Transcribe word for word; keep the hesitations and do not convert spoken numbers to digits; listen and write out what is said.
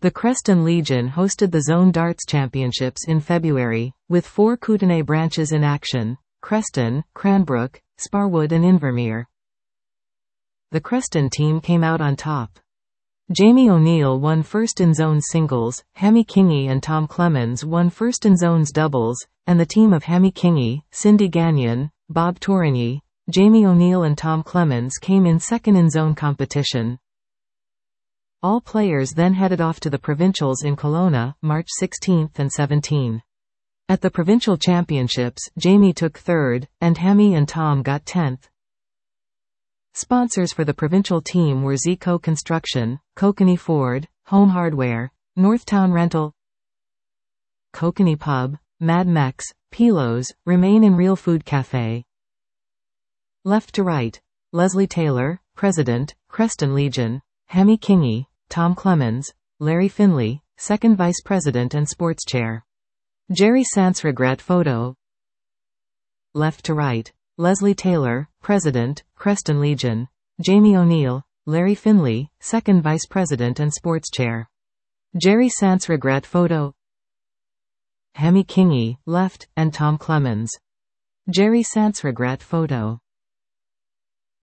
The Creston Legion hosted the Zone Darts Championships in February, with four Kootenay branches in action: Creston, Cranbrook, Sparwood and Invermere. The Creston team came out on top. Jamie O'Neill won first in zones singles, Hammy Kingy and Tom Clemens won first in zones doubles, and the team of Hammy Kingy, Cindy Gagnon, Bob Tourigny, Jamie O'Neill and Tom Clemens came in second in zone competition. All players then headed off to the provincials in Kelowna, March sixteenth and seventeenth. At the provincial championships, Jamie took third, and Hammy and Tom got tenth. Sponsors for the provincial team were Zico Construction, Kokanee Ford, Home Hardware, Northtown Rental, Kokanee Pub, Mad Mex, Pilos, Remain and Real Food Cafe. Left to right: Leslie Taylor, President, Creston Legion; Hammy Kingy, Tom Clemens, Larry Finley, Second Vice President and Sports Chair. Jerry Sansregret photo. Left to right: Leslie Taylor, President, Creston Legion; Jamie O'Neill, Larry Finley, Second Vice President and Sports Chair. Jerry Sansregret photo. Hammy Kingy, left, and Tom Clemens. Jerry Sansregret photo.